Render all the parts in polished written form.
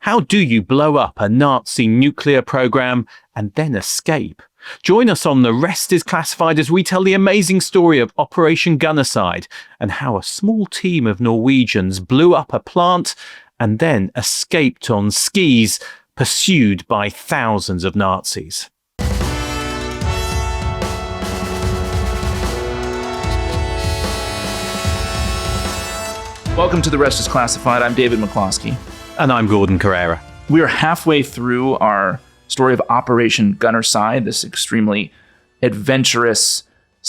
How do you blow up a Nazi nuclear program and then escape? Join us on The Rest is Classified as we tell the amazing story of Operation Gunnercide and how a small team of Norwegians blew up a plant and then escaped on skis, pursued by thousands of Nazis. Welcome to The Rest is Classified. I'm David McCloskey. And I'm Gordon Carrera. We are halfway through our story of Operation Gunnercide, this extremely adventurous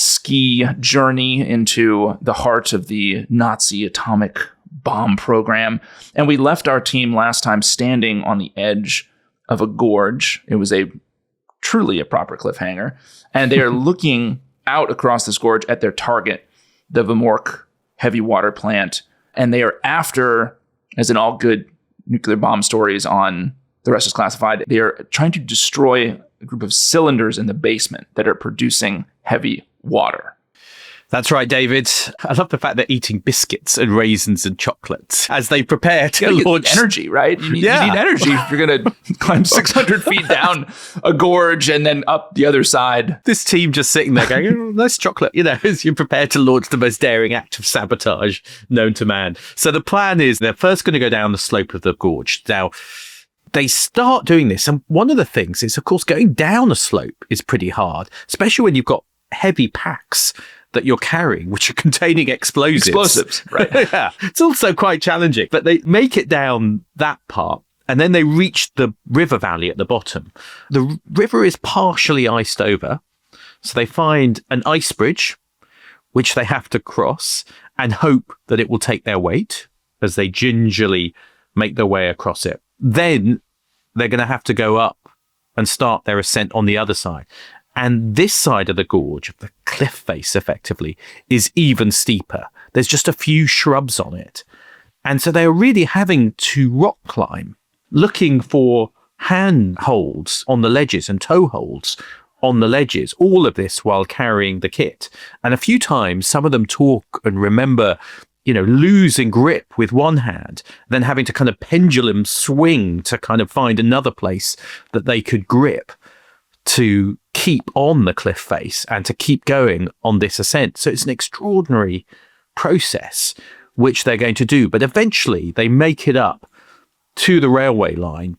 ski journey into the heart of the Nazi atomic bomb program. And we left our team last time standing on the edge of a gorge. It was truly a proper cliffhanger. And they are looking out across this gorge at their target, the Vemork heavy water plant. And they are after, as in all good nuclear bomb stories on The Rest is Classified, they are trying to destroy a group of cylinders in the basement that are producing heavy water. That's right, David. I love the fact they're eating biscuits and raisins and chocolates as they prepare to launch. Energy, right? You need energy if you're going to climb 600 feet down a gorge and then up the other side. This team just sitting there going, oh, nice chocolate, as you prepare to launch the most daring act of sabotage known to man. So the plan is they're first going to go down the slope of the gorge. Now, they start doing this. And one of the things is, of course, going down a slope is pretty hard, especially when you've got heavy packs that you're carrying, which are containing explosives, right? Yeah, it's also quite challenging. But they make it down that part, and then they reach the river valley at the bottom. The river is partially iced over, so they find an ice bridge, which they have to cross and hope that it will take their weight as they gingerly make their way across it. Then they're going to have to go up and start their ascent on the other side. And this side of the gorge, of the cliff face effectively, is even steeper. There's just a few shrubs on it. And so they're really having to rock climb, looking for handholds on the ledges and toe holds on the ledges, all of this while carrying the kit. And a few times, some of them talk and remember, losing grip with one hand, then having to kind of pendulum swing to kind of find another place that they could grip to keep on the cliff face and to keep going on this ascent. So it's an extraordinary process which they're going to do. But eventually they make it up to the railway line,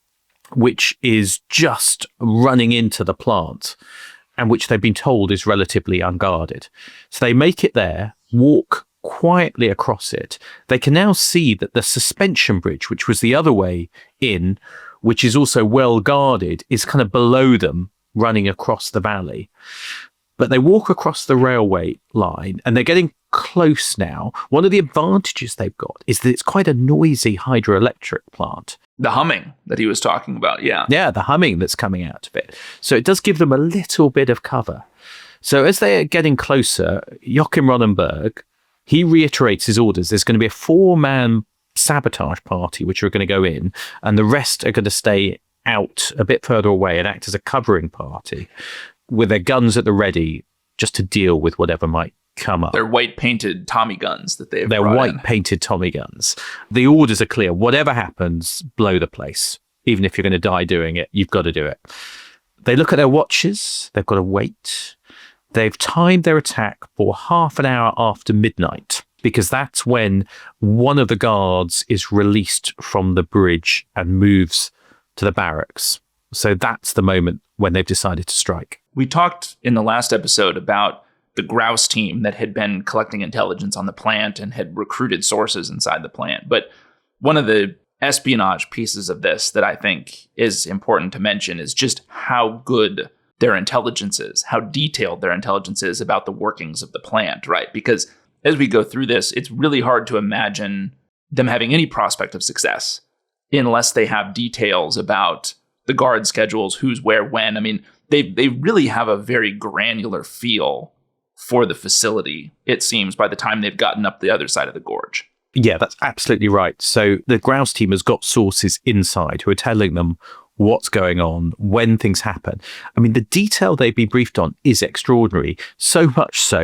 which is just running into the plant and which they've been told is relatively unguarded. So they make it there, walk quietly across it. They can now see that the suspension bridge, which was the other way in, which is also well guarded, is kind of below them running across the valley. But they walk across the railway line and they're getting close now. One of the advantages they've got is that it's quite a noisy hydroelectric plant. The humming that he was talking about, yeah. Yeah, the humming that's coming out of it. So it does give them a little bit of cover. So as they're getting closer, Joachim Ronnenberg, he reiterates his orders. There's going to be a 4-man sabotage party which are going to go in, and the rest are going to stay out a bit further away and act as a covering party with their guns at the ready just to deal with whatever might come up. They're white painted Tommy guns that they've They're white painted Tommy guns. The orders are clear. Whatever happens, blow the place. Even if you're going to die doing it, you've got to do it. They look at their watches. They've got to wait. They've timed their attack for half an hour after midnight, because that's when one of the guards is released from the bridge and moves to the barracks. So that's the moment when they've decided to strike. We talked in the last episode about the Grouse team that had been collecting intelligence on the plant and had recruited sources inside the plant. But one of the espionage pieces of this that I think is important to mention is just how good their intelligence is, how detailed their intelligence is about the workings of the plant, right? Because as we go through this, it's really hard to imagine them having any prospect of success unless they have details about the guard schedules, who's where, when. I mean, they really have a very granular feel for the facility, it seems, by the time they've gotten up the other side of the gorge. Yeah, that's absolutely right. So the Grouse team has got sources inside who are telling them what's going on, when things happen. I mean, the detail they've been briefed on is extraordinary, so much so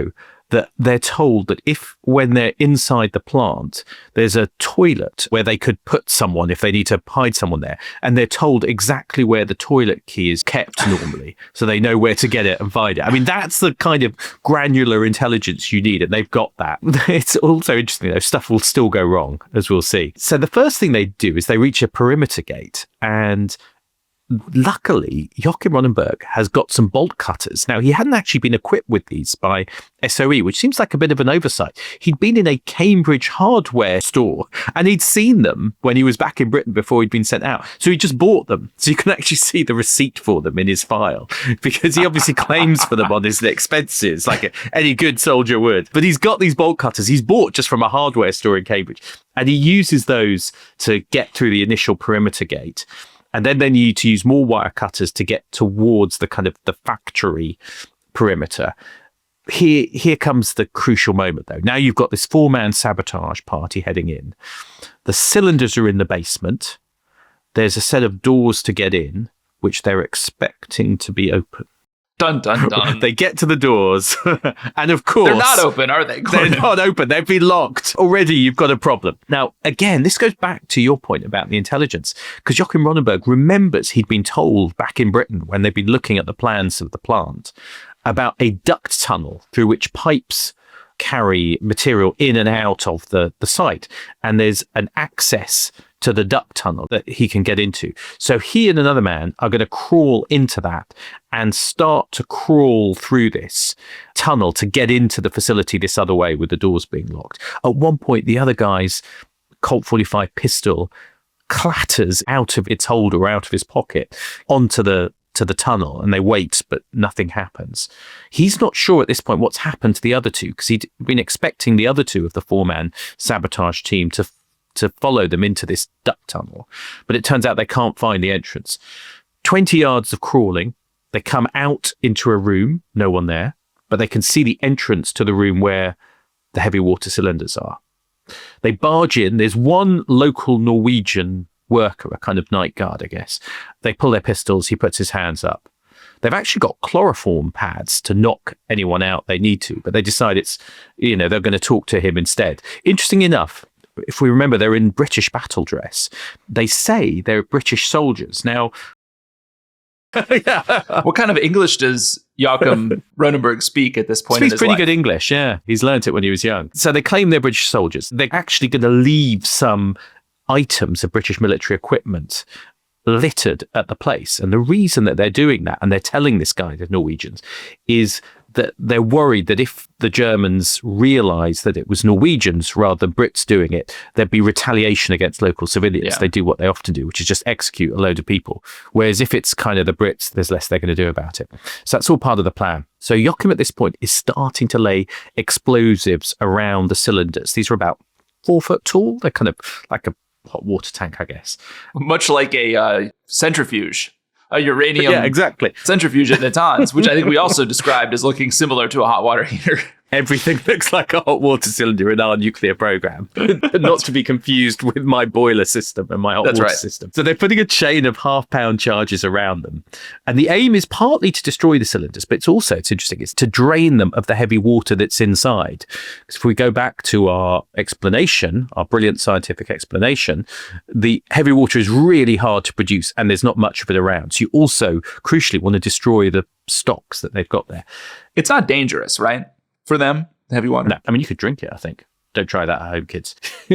that they're told that when they're inside the plant, there's a toilet where they could put someone if they need to hide someone there. And they're told exactly where the toilet key is kept normally, so they know where to get it and find it. I mean, that's the kind of granular intelligence you need, and they've got that. It's also interesting, though, stuff will still go wrong, as we'll see. So the first thing they do is they reach a perimeter gate, and luckily, Joachim Ronnenberg has got some bolt cutters. Now, he hadn't actually been equipped with these by SOE, which seems like a bit of an oversight. He'd been in a Cambridge hardware store and he'd seen them when he was back in Britain before he'd been sent out. So he just bought them. So you can actually see the receipt for them in his file, because he obviously claims for them on his expenses, like any good soldier would. But he's got these bolt cutters he's bought just from a hardware store in Cambridge. And he uses those to get through the initial perimeter gate. And then they need to use more wire cutters to get towards the kind of the factory perimeter. Here comes the crucial moment, though. Now you've got this 4-man sabotage party heading in. The cylinders are in the basement. There's a set of doors to get in, which they're expecting to be open. Dun, dun, dun. They get to the doors, and of course... They're not open, are they? They're not open. They've been locked. Already, you've got a problem. Now, again, this goes back to your point about the intelligence, because Joachim Ronnenberg remembers he'd been told back in Britain, when they'd been looking at the plans of the plant, about a duct tunnel through which pipes carry material in and out of the site. And there's an access to the duct tunnel that he can get into. So he and another man are going to crawl into that and start to crawl through this tunnel to get into the facility this other way, with the doors being locked. At one point, the other guy's Colt 45 pistol clatters out of its holder, out of his pocket, onto the tunnel, and they wait, but nothing happens. He's not sure at this point what's happened to the other two, because he'd been expecting the other two of the 4-man sabotage team to follow them into this duct tunnel. But it turns out they can't find the entrance. 20 yards of crawling, they come out into a room, no one there, but they can see the entrance to the room where the heavy water cylinders are. They barge in. There's one local Norwegian worker, a kind of night guard, I guess. They pull their pistols. He puts his hands up. They've actually got chloroform pads to knock anyone out they need to, but they decide they're going to talk to him instead. Interesting enough, if we remember, they're in British battle dress. They say they're British soldiers. Now, yeah. What kind of English does Joachim Ronnenberg speak at this point in his life? Speaks pretty good English, yeah. He's learnt it when he was young. So they claim they're British soldiers. They're actually going to leave some items of British military equipment littered at the place. And the reason that they're doing that, and they're telling this guy, the Norwegians, is that they're worried that if the Germans realise that it was Norwegians rather than Brits doing it, there'd be retaliation against local civilians. Yeah. They do what they often do, which is just execute a load of people. Whereas if it's kind of the Brits, there's less they're going to do about it. So that's all part of the plan. So Joachim at this point is starting to lay explosives around the cylinders. These are about 4 foot tall. They're kind of like a hot water tank, I guess. Much like a centrifuge. A uranium centrifuge at Natanz, which I think we also described as looking similar to a hot water heater. Everything looks like a hot water cylinder in our nuclear program, not to be confused with my boiler system and my hot water system. So they're putting a chain of half-pound charges around them. And the aim is partly to destroy the cylinders, but it's interesting, it's to drain them of the heavy water that's inside. Because if we go back to our explanation, our brilliant scientific explanation, the heavy water is really hard to produce and there's not much of it around. So you also, crucially, want to destroy the stocks that they've got there. It's not dangerous, right? For them, heavy water? No, I mean, you could drink it, I think. Don't try that at home, kids.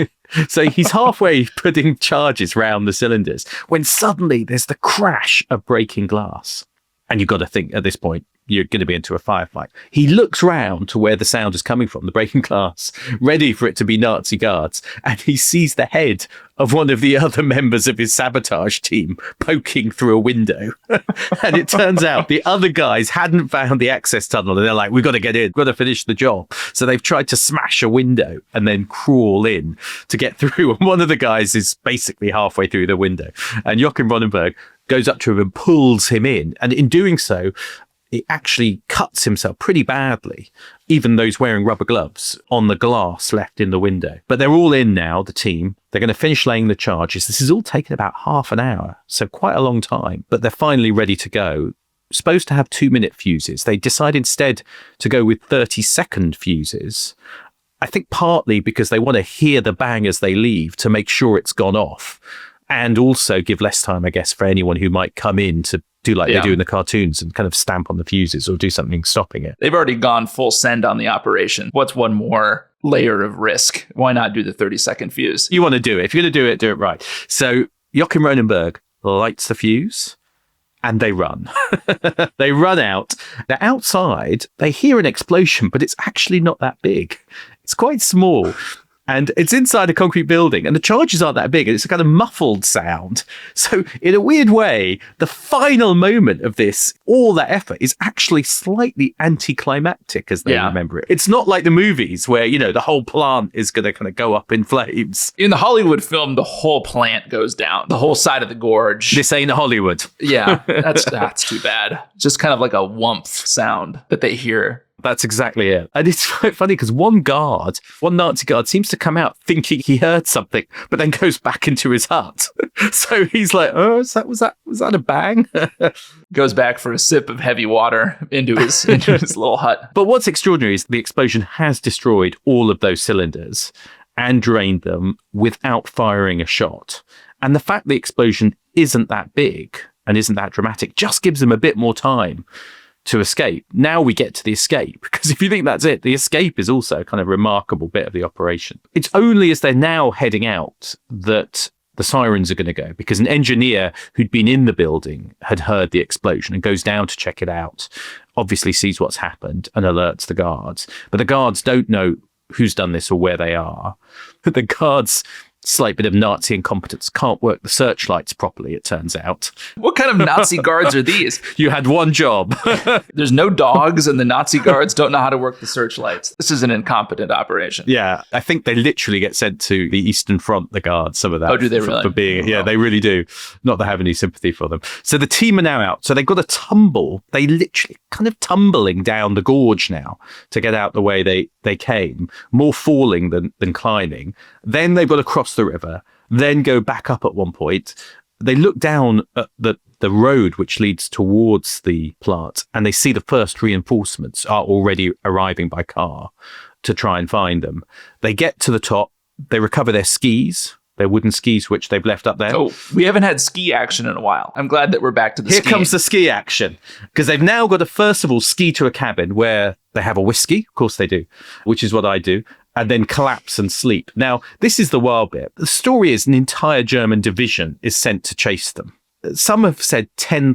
So he's halfway putting charges round the cylinders when suddenly there's the crash of breaking glass. And you've got to think at this point, you're going to be into a firefight. He looks round to where the sound is coming from, the breaking glass, ready for it to be Nazi guards. And he sees the head of one of the other members of his sabotage team poking through a window. And it turns out the other guys hadn't found the access tunnel. And they're like, we've got to get in, we've got to finish the job. So they've tried to smash a window and then crawl in to get through. And one of the guys is basically halfway through the window. And Joachim Ronnenberg goes up to him and pulls him in. And in doing so, it actually cuts himself pretty badly, even though he's wearing rubber gloves, on the glass left in the window. But they're all in now, the team. They're going to finish laying the charges. This has all taken about half an hour, so quite a long time. But they're finally ready to go. supposed to have 2-minute fuses. They decide instead to go with 30-second fuses. I think partly because they want to hear the bang as they leave to make sure it's gone off, and also give less time, I guess, for anyone who might come in to do like they do in the cartoons and kind of stamp on the fuses or do something stopping it. They've already gone full send on the operation. What's one more layer of risk? Why not do the 30-second fuse? You want to do it. If you're going to do it right. So Joachim Ronenberg lights the fuse and they run. They run out. They're outside. They hear an explosion, but it's actually not that big. It's quite small. And it's inside a concrete building, and the charges aren't that big, and it's a kind of muffled sound. So in a weird way, the final moment of this, all that effort, is actually slightly anticlimactic as they remember it. It's not like the movies where, you know, the whole plant is going to kind of go up in flames. In the Hollywood film, the whole plant goes down, the whole side of the gorge. This ain't Hollywood. Yeah, that's too bad. Just kind of like a whumph sound that they hear. That's exactly it. And it's quite funny because one Nazi guard seems to come out thinking he heard something, but then goes back into his hut. So he's like, oh, was that a bang? Goes back for a sip of heavy water into his little hut. But what's extraordinary is the explosion has destroyed all of those cylinders and drained them without firing a shot. And the fact the explosion isn't that big and isn't that dramatic just gives them a bit more time to escape. Now we get to the escape, because if you think that's it, the escape is also a kind of remarkable bit of the operation. It's only as they're now heading out that the sirens are going to go, because an engineer who'd been in the building had heard the explosion and goes down to check it out, obviously sees what's happened and alerts the guards. But the guards don't know who's done this or where they are. The guards, slight bit of Nazi incompetence, can't work the searchlights properly, it turns out. What kind of Nazi guards are these? You had one job. There's no dogs and the Nazi guards don't know how to work the searchlights. This is an incompetent operation. Yeah, I think they literally get sent to the Eastern Front, the guards, some of that. Oh, do they really? For being, yeah, they really do. Not that I have any sympathy for them. So the team are now out. So they've got to tumble. They literally kind of tumbling down the gorge now to get out the way they came. More falling than climbing. Then they've got to cross the river, then go back up at one point. They look down at the road which leads towards the plant, and they see the first reinforcements are already arriving by car to try and find them. They get to the top, they recover their skis, their wooden skis, which they've left up there. Oh, we haven't had ski action in a while. I'm glad that we're back to the skiing. Here comes the ski action, because they've now got to, first of all, ski to a cabin where they have a whiskey. Of course they do, which is what I do. And then collapse and sleep. Now, this is the wild bit. The story is an entire German division is sent to chase them. Some have said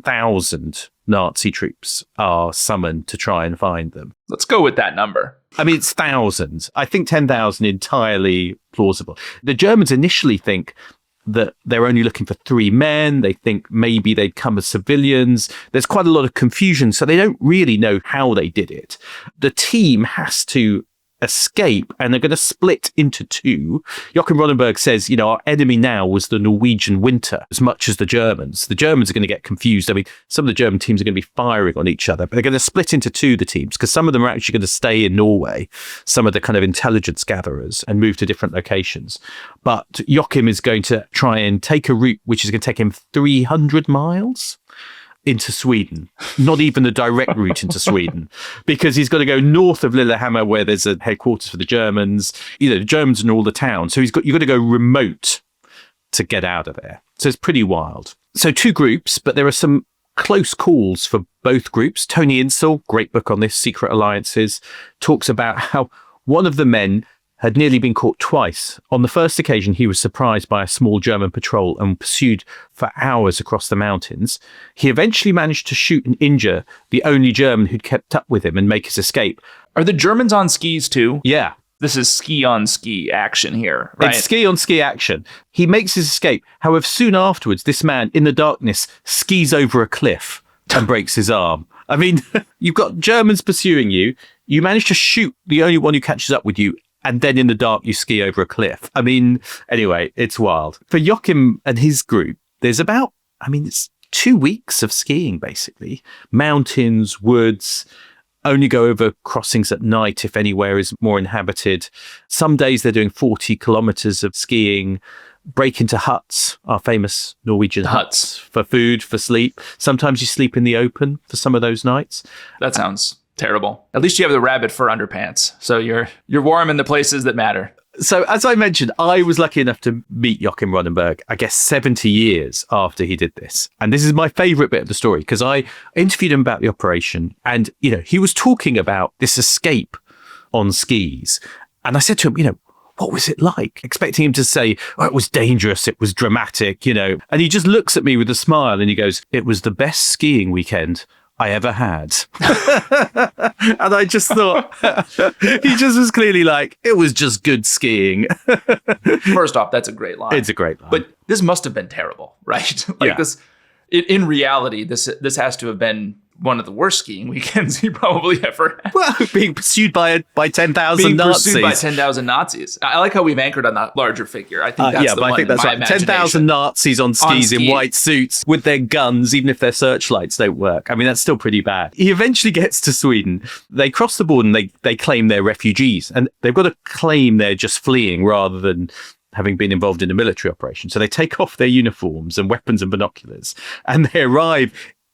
10,000 Nazi troops are summoned to try and find them. Let's go with that number. I mean, it's thousands. I think 10,000 entirely plausible. The Germans initially think that they're only looking for 3 men. They think maybe they'd come as civilians. There's quite a lot of confusion, so they don't really know how they did it. The team has to escape, and they're going to split into 2. Joachim Ronenberg says, you know, our enemy now was the Norwegian winter as much as the Germans. The Germans are going to get confused. I mean, some of the German teams are going to be firing on each other, but they're going to split into 2, the teams, because some of them are actually going to stay in Norway, some of the kind of intelligence gatherers, and move to different locations. But Joachim is going to try and take a route which is going to take him 300 miles into Sweden, not even the direct route into Sweden, because he's got to go north of Lillehammer, where there's a headquarters for the Germans. You know, the Germans in all the towns. So you've got to go remote to get out of there. So it's pretty wild. So 2 groups, but there are some close calls for both groups. Tony Insel, great book on this, Secret Alliances, talks about how one of the men had nearly been caught twice. On the first occasion, he was surprised by a small German patrol and pursued for hours across the mountains. He eventually managed to shoot and injure the only German who'd kept up with him and make his escape. Are the Germans on skis too? Yeah. This is ski on ski action here, right? It's ski on ski action. He makes his escape. However, soon afterwards, this man in the darkness skis over a cliff and breaks his arm. I mean, you've got Germans pursuing you. You manage to shoot the only one who catches up with you, and then in the dark, you ski over a cliff. I mean, anyway, it's wild. For Joachim and his group, there's about, it's 2 weeks of skiing, basically. Mountains, woods, only go over crossings at night if anywhere is more inhabited. Some days they're doing 40 kilometers of skiing. break into huts, our famous Norwegian huts, for food, for sleep. Sometimes you sleep in the open for some of those nights. That sounds terrible. At least you have the rabbit fur underpants, so you're warm in the places that matter. So, as I mentioned, I was lucky enough to meet Joachim Ronnenberg, I guess 70 years after he did this. And this is my favorite bit of the story because I interviewed him about the operation and, he was talking about this escape on skis. And I said to him, what was it like? Expecting him to say, it was dangerous, it was dramatic, And he just looks at me with a smile and he goes, it was the best skiing weekend I ever had. And I just thought, he just was clearly like, it was just good skiing. First off, that's a great line. It's a great line. But this must have been terrible, right? This, in reality, this has to have been one of the worst skiing weekends he probably ever had. Well, being pursued by 10,000 Nazis. Being pursued by 10,000 Nazis. I like how we've anchored on that larger figure. I think that's the one. I think that's right. 10,000 Nazis on skis in white suits with their guns, even if their searchlights don't work. I mean, that's still pretty bad. He eventually gets to Sweden. They cross the border and they claim they're refugees. And they've got to claim they're just fleeing rather than having been involved in a military operation. So they take off their uniforms and weapons and binoculars and they arrive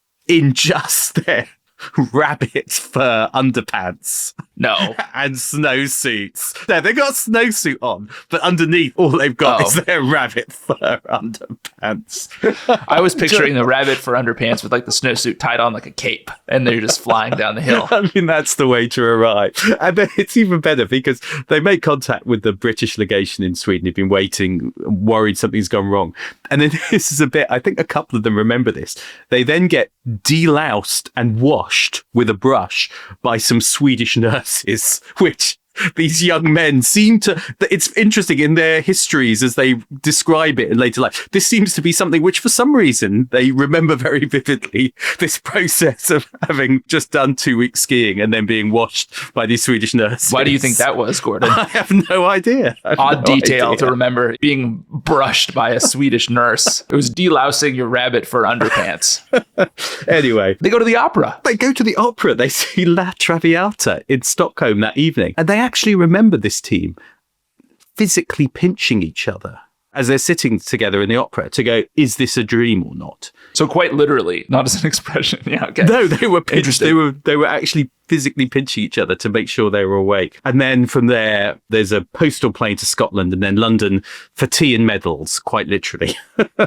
in just their rabbit fur underpants. No. And snowsuits. No, they've got a snowsuit on, but underneath all they've got is their rabbit fur underpants. I was picturing the rabbit fur underpants with like the snowsuit tied on like a cape, and they're just flying down the hill. I mean, that's the way to arrive. And then it's even better because they make contact with the British legation in Sweden who've been waiting, worried something's gone wrong. And then this is a bit, I think a couple of them remember this. They then get deloused and washed with a brush by some Swedish nurses, which these young men seem to, it's interesting in their histories as they describe it in later life. This seems to be something which for some reason they remember very vividly, this process of having just done 2 weeks skiing and then being washed by these Swedish nurses. Why do you think that was, Gordon? I have no idea. Odd detail to remember, being brushed by a Swedish nurse. It was delousing your rabbit for underpants. Anyway. They go to the opera. They go to the opera. They see La Traviata in Stockholm that evening. And they actually remember this team physically pinching each other as they're sitting together in the opera to go, is this a dream or not? So quite literally, not as an expression. Yeah, okay. No, they were pinched. They were actually physically pinching each other to make sure they were awake. And then from there, there's a postal plane to Scotland and then London for tea and medals, quite literally.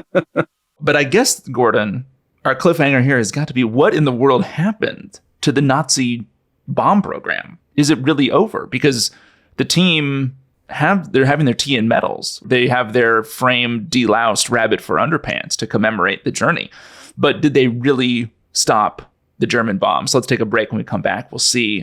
But I guess, Gordon, our cliffhanger here has got to be, what in the world happened to the Nazi bomb program? Is it really over? Because the team they're having their tea and medals. They have their framed, deloused rabbit fur underpants to commemorate the journey. But did they really stop the German bombs? So let's take a break. When we come back, we'll see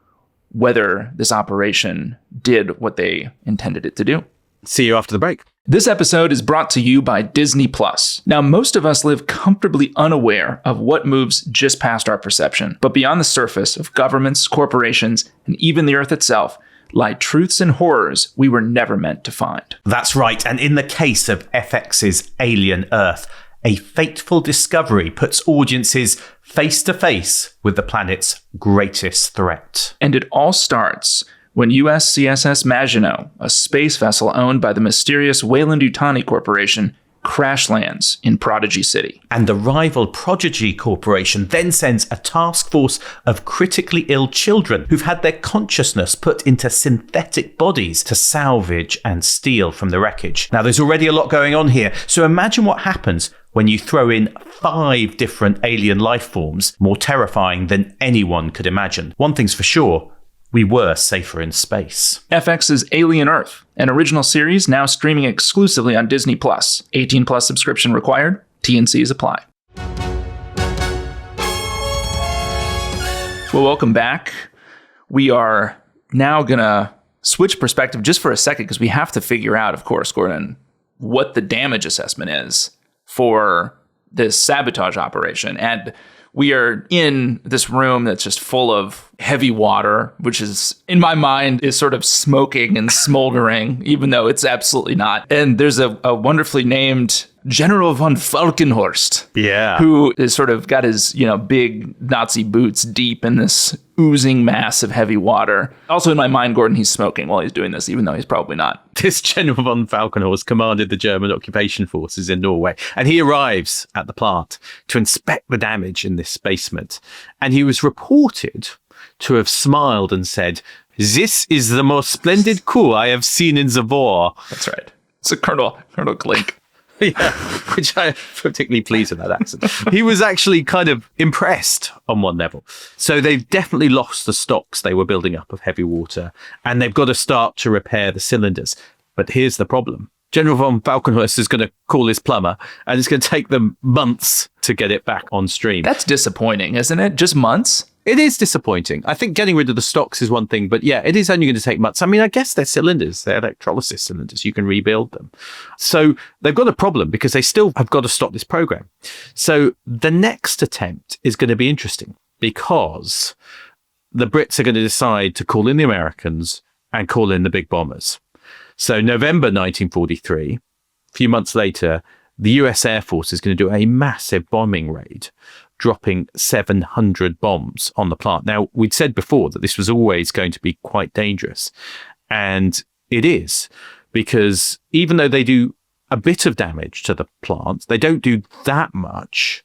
whether this operation did what they intended it to do. See you after the break. This episode is brought to you by Disney Plus. Now, most of us live comfortably unaware of what moves just past our perception. But beyond the surface of governments, corporations, and even the Earth itself, lie truths and horrors we were never meant to find. That's right. And in the case of FX's Alien Earth, a fateful discovery puts audiences face to face with the planet's greatest threat. And it all starts when USCSS Maginot, a space vessel owned by the mysterious Weyland-Yutani Corporation, crash lands in Prodigy City. And the rival Prodigy Corporation then sends a task force of critically ill children who've had their consciousness put into synthetic bodies to salvage and steal from the wreckage. Now, there's already a lot going on here, so imagine what happens when you throw in 5 different alien life forms, more terrifying than anyone could imagine. One thing's for sure, we were safer in space. FX's Alien Earth, an original series now streaming exclusively on Disney+. 18+ subscription required. T&Cs apply. Well, welcome back. We are now going to switch perspective just for a second because we have to figure out, of course, Gordon, what the damage assessment is for this sabotage operation. And we are in this room that's just full of heavy water, which is, in my mind, is sort of smoking and smoldering, even though it's absolutely not. And there's a wonderfully named General von Falkenhorst, yeah, who is sort of got his, big Nazi boots deep in this oozing mass of heavy water. Also in my mind, Gordon, he's smoking while he's doing this, even though he's probably not. This General von Falkenhorst commanded the German occupation forces in Norway, and he arrives at the plant to inspect the damage in this basement. And he was reported to have smiled and said, "This is the most splendid coup I have seen in the war." That's right. It's a Colonel Klink. Yeah, which I'm particularly pleased with that accent. He was actually kind of impressed on one level. So they've definitely lost the stocks they were building up of heavy water, and they've got to start to repair the cylinders. But here's the problem. General von Falkenhorst is going to call his plumber, and it's going to take them months to get it back on stream. That's disappointing, isn't it? Just months? It is disappointing. I think getting rid of the stocks is one thing, but yeah, it is only going to take months. I mean, I guess they're cylinders, they're electrolysis cylinders. You can rebuild them. So they've got a problem because they still have got to stop this program. So the next attempt is going to be interesting because the Brits are going to decide to call in the Americans and call in the big bombers. So November 1943, a few months later, the US Air Force is going to do a massive bombing raid, dropping 700 bombs on the plant. Now, we'd said before that this was always going to be quite dangerous. And it is, because even though they do a bit of damage to the plant, they don't do that much.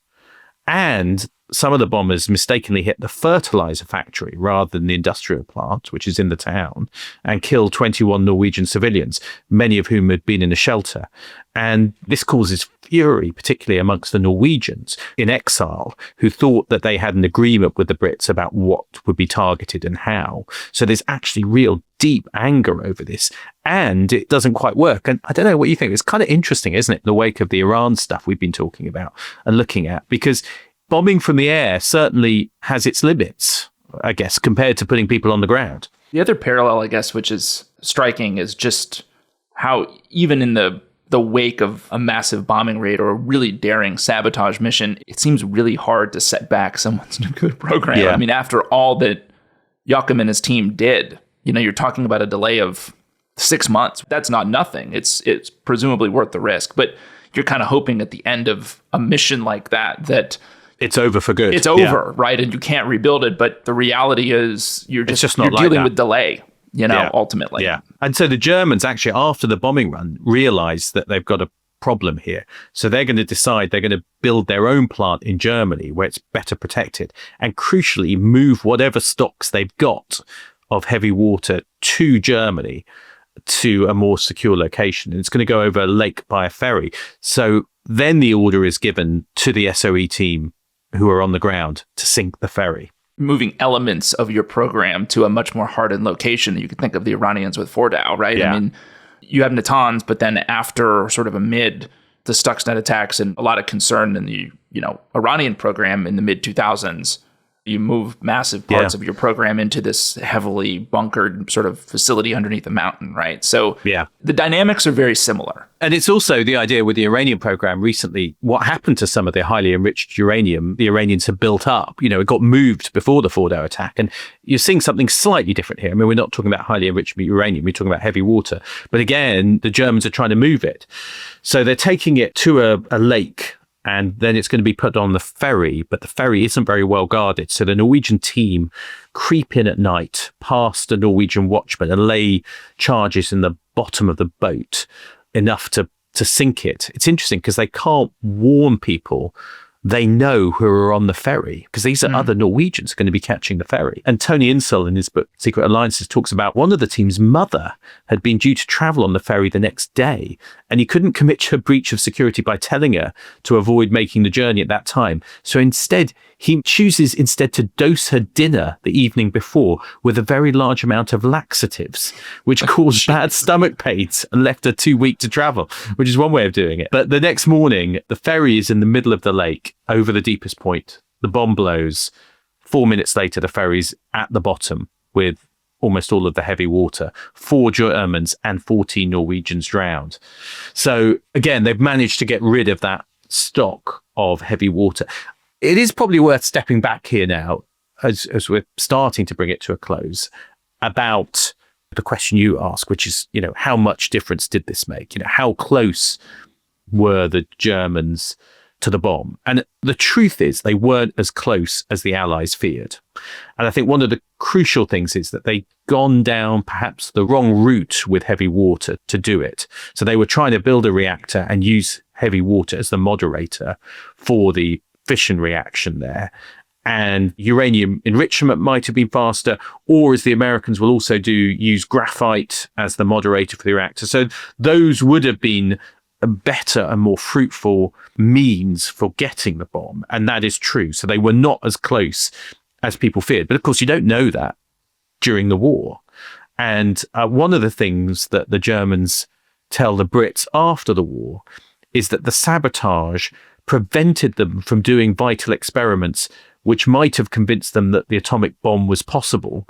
And some of the bombers mistakenly hit the fertilizer factory rather than the industrial plant, which is in the town, and killed 21 Norwegian civilians, many of whom had been in a shelter. And this causes fury, particularly amongst the Norwegians in exile, who thought that they had an agreement with the Brits about what would be targeted and how. So there's actually real deep anger over this, and it doesn't quite work. And I don't know what you think. It's kind of interesting, isn't it, in the wake of the Iran stuff we've been talking about and looking at, because bombing from the air certainly has its limits, I guess, compared to putting people on the ground. The other parallel, I guess, which is striking, is just how even in the wake of a massive bombing raid or a really daring sabotage mission, it seems really hard to set back someone's nuclear program. Yeah. I mean, after all that Joachim and his team did, you're talking about a delay of 6 months. That's not nothing. It's presumably worth the risk, but you're kind of hoping at the end of a mission like that it's over for good. It's over, right? And you can't rebuild it. But the reality is you're just not you're like dealing that. with delay, ultimately. Yeah. And so the Germans actually, after the bombing run, realized that they've got a problem here. So they're going to decide they're going to build their own plant in Germany where it's better protected, and crucially move whatever stocks they've got of heavy water to Germany to a more secure location. And it's going to go over a lake by a ferry. So then the order is given to the SOE team who are on the ground to sink the ferry. Moving elements of your program to a much more hardened location. You could think of the Iranians with Fordow, right? Yeah. I mean, you have Natanz, but then after sort of amid the Stuxnet attacks and a lot of concern in the Iranian program in the mid 2000s, you move massive parts of your program into this heavily bunkered sort of facility underneath a mountain, right? So the dynamics are very similar. And it's also the idea with the Iranian program recently, what happened to some of the highly enriched uranium the Iranians had built up, it got moved before the Fordow attack. And you're seeing something slightly different here. I mean, we're not talking about highly enriched uranium, we're talking about heavy water. But again, the Germans are trying to move it. So they're taking it to a lake, and then it's going to be put on the ferry, but the ferry isn't very well guarded. So the Norwegian team creep in at night past the Norwegian watchman and lay charges in the bottom of the boat enough to sink it. It's interesting because they can't warn people they know who are on the ferry, because these are other Norwegians going to be catching the ferry. And Tony Insel, in his book Secret Alliances, talks about one of the team's mother had been due to travel on the ferry the next day, and he couldn't commit to a breach of security by telling her to avoid making the journey at that time. So instead, he chooses to dose her dinner the evening before with a very large amount of laxatives, which caused bad stomach pains and left her too weak to travel, which is one way of doing it. But the next morning, the ferry is in the middle of the lake over the deepest point. The bomb blows. 4 minutes later, the ferry's at the bottom with almost all of the heavy water. 4 Germans and 14 Norwegians drowned. So again, they've managed to get rid of that stock of heavy water. It is probably worth stepping back here now, as we're starting to bring it to a close, about the question you ask, which is, how much difference did this make? How close were the Germans to the bomb. And the truth is they weren't as close as the Allies feared. And I think one of the crucial things is that they'd gone down perhaps the wrong route with heavy water to do it. So they were trying to build a reactor and use heavy water as the moderator for the fission reaction there. And uranium enrichment might have been faster, or as the Americans will also do, use graphite as the moderator for the reactor. So those would have been a better and more fruitful means for getting the bomb. And that is true. So they were not as close as people feared. But of course, you don't know that during the war. And one of the things that the Germans tell the Brits after the war is that the sabotage prevented them from doing vital experiments which might have convinced them that the atomic bomb was possible.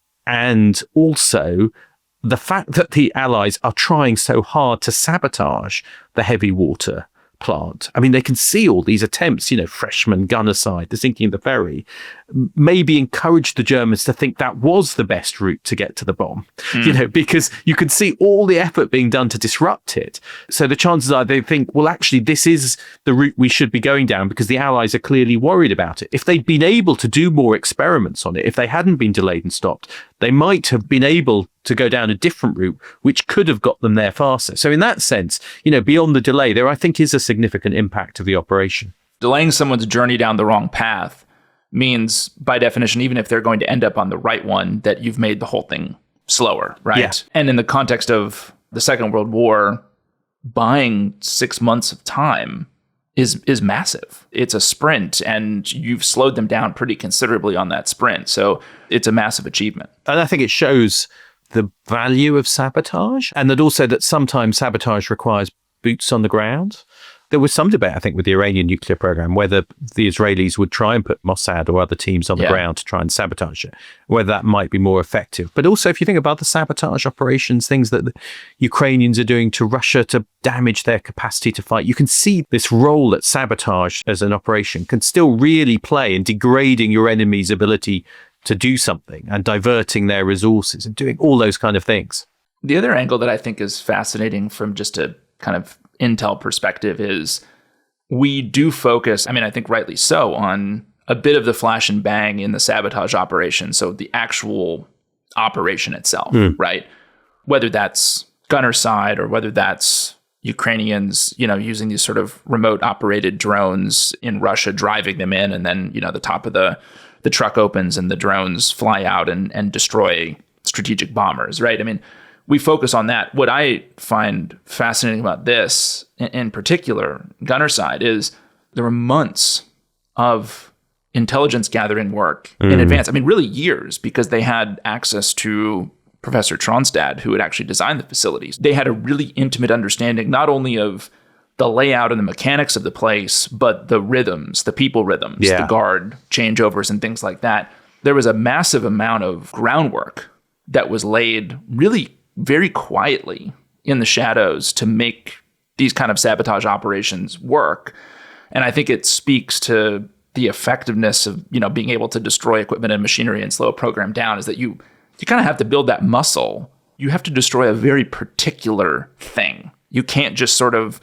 And also the fact that the Allies are trying so hard to sabotage the heavy water plant. I mean, they can see all these attempts, Freshman, Gunnerside, the sinking of the ferry, maybe encouraged the Germans to think that was the best route to get to the bomb, because you could see all the effort being done to disrupt it. So the chances are they think, well, actually, this is the route we should be going down because the Allies are clearly worried about it. If they'd been able to do more experiments on it, if they hadn't been delayed and stopped, they might have been able to go down a different route, which could have got them there faster. So in that sense, beyond the delay, there, I think, is a significant impact of the operation. Delaying someone's journey down the wrong path means, by definition, even if they're going to end up on the right one, that you've made the whole thing slower, right? Yeah. And in the context of the Second World War, buying 6 months of time is massive. It's a sprint, and you've slowed them down pretty considerably on that sprint. So it's a massive achievement. And I think it shows the value of sabotage, and that also that sometimes sabotage requires boots on the ground. There was some debate, I think, with the Iranian nuclear program, whether the Israelis would try and put Mossad or other teams on the ground to try and sabotage it, whether that might be more effective. But also, if you think about the sabotage operations, things that the Ukrainians are doing to Russia to damage their capacity to fight, you can see this role that sabotage as an operation can still really play in degrading your enemy's ability to do something and diverting their resources and doing all those kind of things. The other angle that I think is fascinating from just a kind of intel perspective is we do focus, I think rightly so, on a bit of the flash and bang in the sabotage operation. So the actual operation itself, right? Whether that's Gunnerside or whether that's Ukrainians, using these sort of remote operated drones in Russia, driving them in, and then, the top of the truck opens and the drones fly out and destroy strategic bombers, right? We focus on that. What I find fascinating about this, in particular, Gunnerside, is there were months of intelligence gathering work in advance. Really years, because they had access to Professor Tronstad, who had actually designed the facilities. They had a really intimate understanding, not only of the layout and the mechanics of the place, but the rhythms, the people rhythms, the guard changeovers and things like that. There was a massive amount of groundwork that was laid really very quietly in the shadows to make these kind of sabotage operations work. And I think it speaks to the effectiveness of, being able to destroy equipment and machinery and slow a program down, is that you kind of have to build that muscle. You have to destroy a very particular thing. You can't just sort of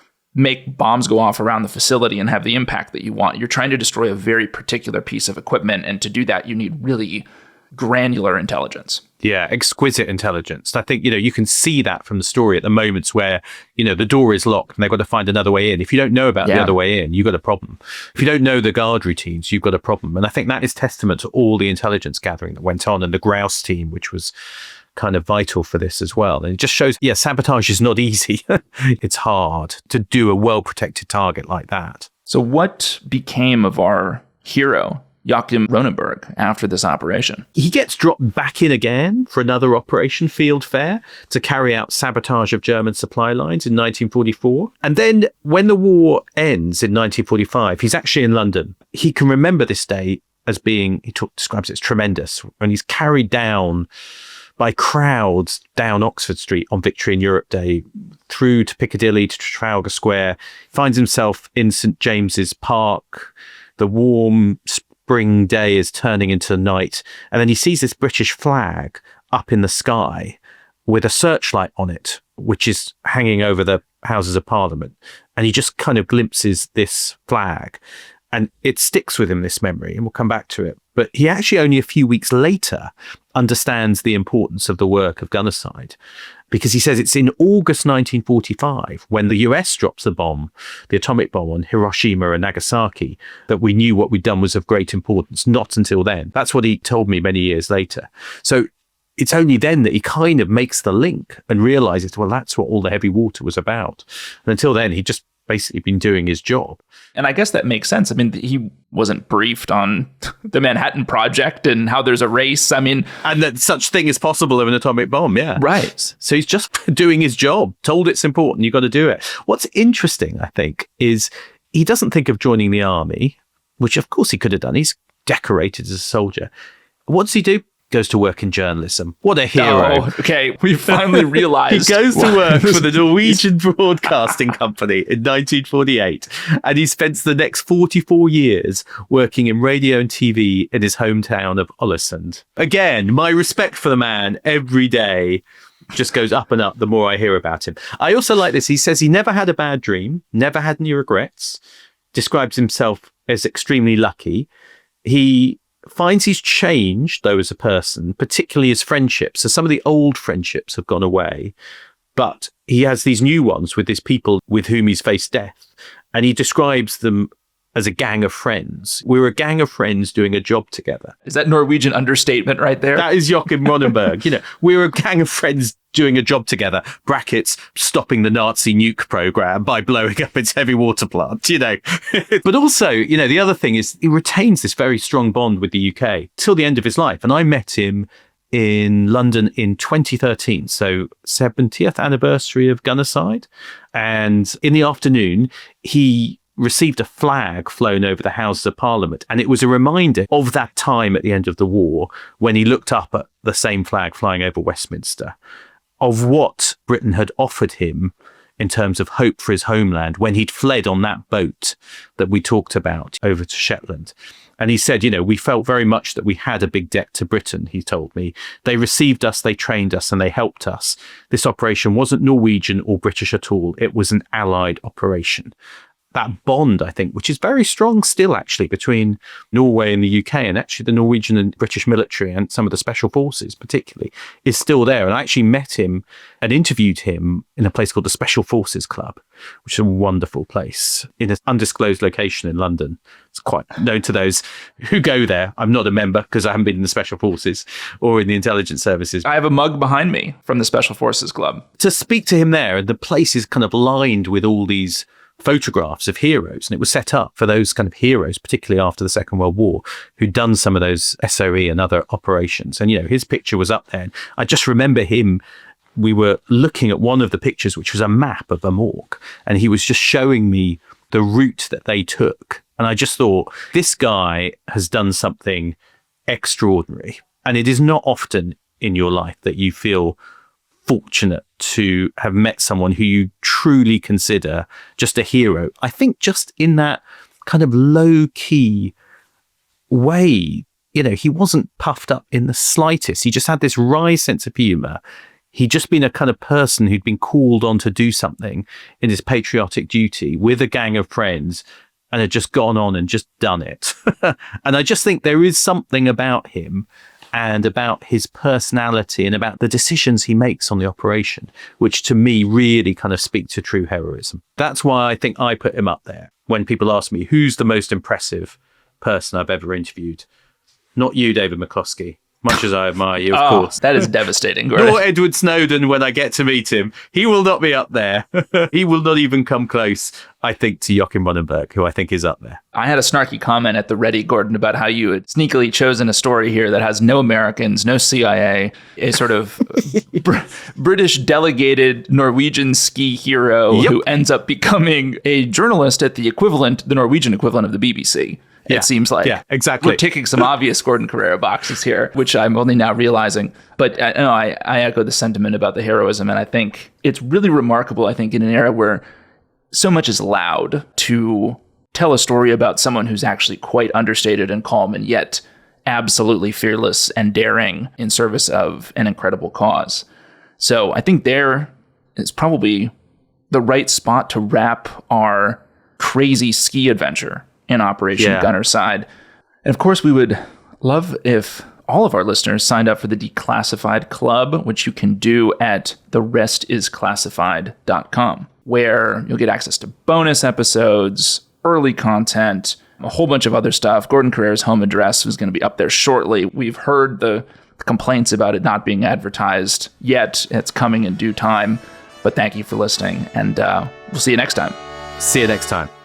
make bombs go off around the facility and have the impact that you want. You're trying to destroy a very particular piece of equipment. And to do that, you need really granular intelligence. Yeah, exquisite intelligence. I think, you can see that from the story at the moments where, the door is locked and they've got to find another way in. If you don't know about the other way in, you've got a problem. If you don't know the guard routines, you've got a problem. And I think that is testament to all the intelligence gathering that went on, and the Grouse team, which was kind of vital for this as well. And it just shows, sabotage is not easy. It's hard to do a well-protected target like that. So what became of our hero, Joachim Ronenberg, after this operation? He gets dropped back in again for another operation, Fieldfare, to carry out sabotage of German supply lines in 1944. And then when the war ends in 1945, he's actually in London. He can remember this day as being, describes it as tremendous, when he's carried down by crowds down Oxford Street on Victory in Europe Day, through to Piccadilly to Trafalgar Square, finds himself in St. James's Park. The warm spring day is turning into night, and then he sees this British flag up in the sky with a searchlight on it, which is hanging over the Houses of Parliament, and he just kind of glimpses this flag, and it sticks with him, this memory, and we'll come back to it. But he actually only a few weeks later understands the importance of the work of Gunnerside, because he says it's in August 1945, when the US drops the atomic bomb on Hiroshima and Nagasaki, that we knew what we'd done was of great importance. Not until then. That's what he told me many years later. So it's only then that he kind of makes the link and realizes, well, that's what all the heavy water was about. And until then, he'd just basically been doing his job. And I guess that makes sense. I mean, he wasn't briefed on the Manhattan Project and how there's a race. I mean, and that such thing is possible of an atomic bomb. Yeah. Right. So he's just doing his job, told it's important. You've got to do it. What's interesting, I think, is he doesn't think of joining the army, which of course he could have done. He's decorated as a soldier. What does he do? Goes to work in journalism. What a hero. Oh, okay. We finally realized. He goes to work for the Norwegian Broadcasting Company in 1948, and he spends the next 44 years working in radio and TV in his hometown of Ålesund. Again, my respect for the man every day just goes up and up the more I hear about him. I also like this. He says he never had a bad dream, never had any regrets, describes himself as extremely lucky. He finds he's changed, though, as a person, particularly his friendships. So some of the old friendships have gone away, but he has these new ones with these people with whom he's faced death. And he describes them as a gang of friends. We're a gang of friends doing a job together. Is that Norwegian understatement right there? That is Joachim Ronenberg. We're a gang of friends doing a job together, brackets, stopping the Nazi nuke program by blowing up its heavy water plant, But also, the other thing is he retains this very strong bond with the UK till the end of his life. And I met him in London in 2013, so 70th anniversary of Gunnerside. And in the afternoon, he received a flag flown over the Houses of Parliament. And it was a reminder of that time at the end of the war when he looked up at the same flag flying over Westminster, of what Britain had offered him in terms of hope for his homeland when he'd fled on that boat that we talked about over to Shetland. And he said, we felt very much that we had a big debt to Britain, he told me. They received us, they trained us, and they helped us. This operation wasn't Norwegian or British at all. It was an allied operation. That bond, I think, which is very strong still, actually, between Norway and the UK, and actually the Norwegian and British military and some of the special forces particularly, is still there. And I actually met him and interviewed him in a place called the Special Forces Club, which is a wonderful place in an undisclosed location in London. It's quite known to those who go there. I'm not a member because I haven't been in the Special Forces or in the intelligence services. I have a mug behind me from the Special Forces Club. To speak to him there, and the place is kind of lined with all these photographs of heroes, and it was set up for those kind of heroes, particularly after the Second World War, who'd done some of those SOE and other operations. And his picture was up there, and I just remember him. We were looking at one of the pictures, which was a map of Amork, and he was just showing me the route that they took. And I just thought, this guy has done something extraordinary. And it is not often in your life that you feel fortunate to have met someone who you truly consider just a hero. I think just in that kind of low key way, he wasn't puffed up in the slightest. He just had this wry sense of humor. He'd just been a kind of person who'd been called on to do something in his patriotic duty with a gang of friends and had just gone on and just done it. And I just think there is something about him and about his personality and about the decisions he makes on the operation, which to me really kind of speak to true heroism. That's why I think I put him up there. When people ask me, who's the most impressive person I've ever interviewed? Not you, David McCloskey, much as I admire you, of course. That is devastating, Gordon. Nor Edward Snowden when I get to meet him. He will not be up there. He will not even come close, I think, to Joachim Ronenberg, who I think is up there. I had a snarky comment at the ready, Gordon, about how you had sneakily chosen a story here that has no Americans, no CIA, a sort of British delegated Norwegian ski hero who ends up becoming a journalist at the Norwegian equivalent of the BBC. It seems like. Yeah, exactly. We're ticking some obvious Gordon Carrera boxes here, which I'm only now realizing. But I echo the sentiment about the heroism, and I think it's really remarkable, I think, in an era where so much is loud, to tell a story about someone who's actually quite understated and calm and yet absolutely fearless and daring in service of an incredible cause. So I think there is probably the right spot to wrap our crazy ski adventure in Operation Gunnerside. And of course, we would love if all of our listeners signed up for the Declassified Club, which you can do at therestisclassified.com, where you'll get access to bonus episodes, early content, a whole bunch of other stuff. Gordon Carrera's home address is going to be up there shortly. We've heard the complaints about it not being advertised yet. It's coming in due time. But thank you for listening, and we'll see you next time. See you next time.